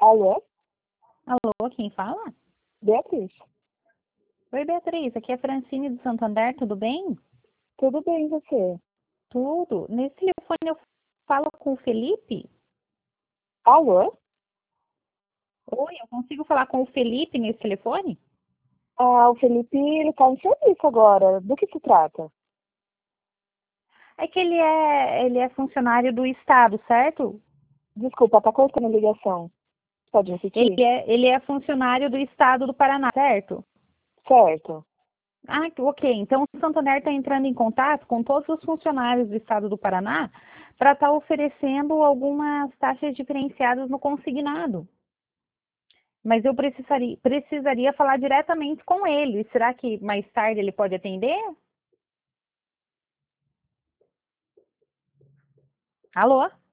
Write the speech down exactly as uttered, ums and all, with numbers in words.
Alô? Alô, quem fala? Beatriz. Oi, Beatriz, aqui é a Francine do Santander, tudo bem? Tudo bem, e você? Tudo. Nesse telefone eu falo com o Felipe? Alô? Oi, eu consigo falar com o Felipe nesse telefone? Ah, o Felipe, ele tá em serviço agora. Do que se trata? É que ele é, ele é funcionário do Estado, certo? Desculpa, tá cortando a ligação. Pode Ele repetir? é, ele é funcionário do Estado do Paraná, certo? Certo. Ah, ok. Então o Santander está entrando em contato com todos os funcionários do Estado do Paraná para estar oferecendo algumas taxas diferenciadas no consignado. Mas eu precisaria, precisaria falar diretamente com ele. Será que mais tarde ele pode atender? Alô?